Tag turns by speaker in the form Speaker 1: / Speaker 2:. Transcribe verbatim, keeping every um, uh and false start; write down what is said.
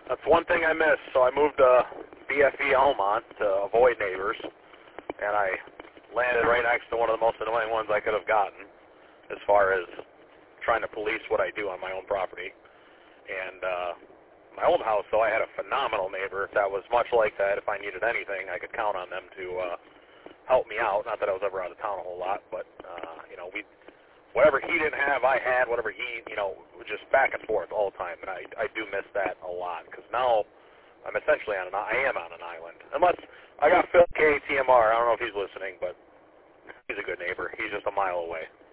Speaker 1: That's one thing I missed. So I moved to B F E Almont to avoid neighbors, and I landed right next to one of the most annoying ones I could have gotten as far as trying to police what I do on my own property. And uh, my old house, though, I had a phenomenal neighbor that was much like that. If I needed anything, I could count on them to uh, help me out. Not that I was ever out of town a whole lot, but, uh, you know, we whatever he didn't have, I had. Whatever he, you know, just back and forth all the time. And I, I do miss that a lot because now I'm essentially on an, I am on an island. Unless I got Phil K T M R. I don't know if he's listening, but he's a good neighbor. He's just a mile away.